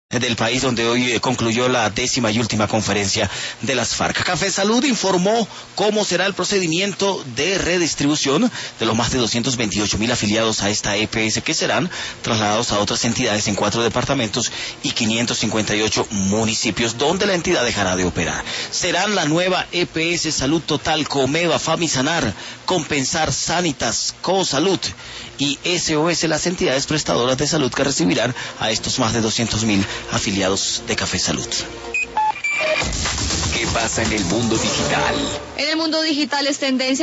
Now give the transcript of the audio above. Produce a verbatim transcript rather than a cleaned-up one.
del país, donde hoy eh, concluyó la décima y última conferencia de las FARC. Café Salud informó cómo será el procedimiento de redistribución de los más de doscientos veintiocho mil afiliados a esta E P S, que serán trasladados a otras entidades en cuatro departamentos y quinientos cincuenta y ocho municipios, donde la entidad dejará de operar. Serán la nueva E P S Salud Total, Comeva, Famisanar, Compensar, Sanitas, Cosalud y S O S, las entidades prestadoras de salud que recibirán a estos más de doscientos mil afiliados de Café Salud. ¿Qué pasa en el mundo digital? En el mundo digital es tendencia